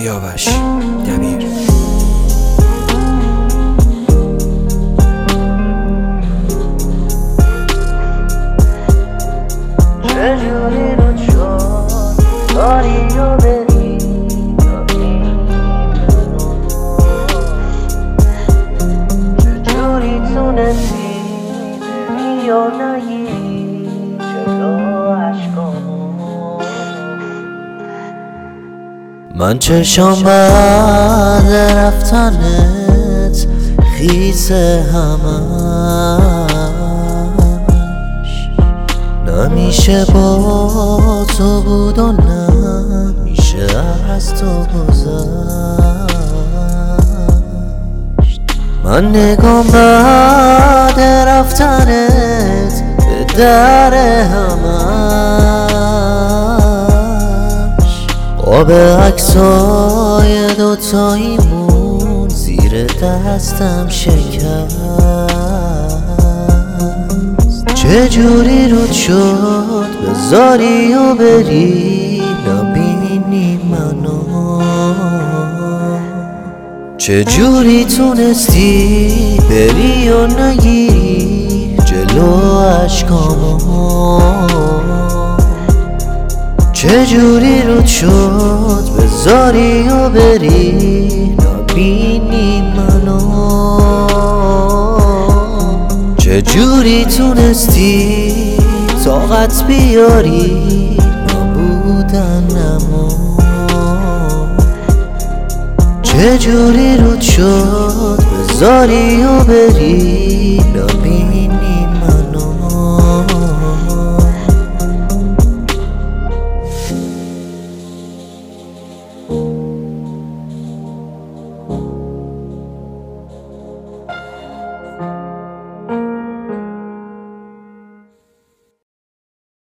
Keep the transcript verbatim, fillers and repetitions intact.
سیاوش دبیر. چجوری رو شد داری و بری چجوری تونستی بری یا نگیری جلو عشقامو. من چشم بعد رفتنت خیسه همش، نمیشه با تو بود و نمیشه از تو گذشت. من نگام بعد رفتنت به در همش، قاب عکسای دوتاییمون زیر دستم شکست. چجوری رود شد بذاری و بری نبینی منو، چجوری تونستی بری و نگیری جلو عشقامو. چجوری رود شد بذاری و بری نبینی منو، چجوری تونستی طاقت بیاری نبودنمو. چجوری رود شد بذاری و بری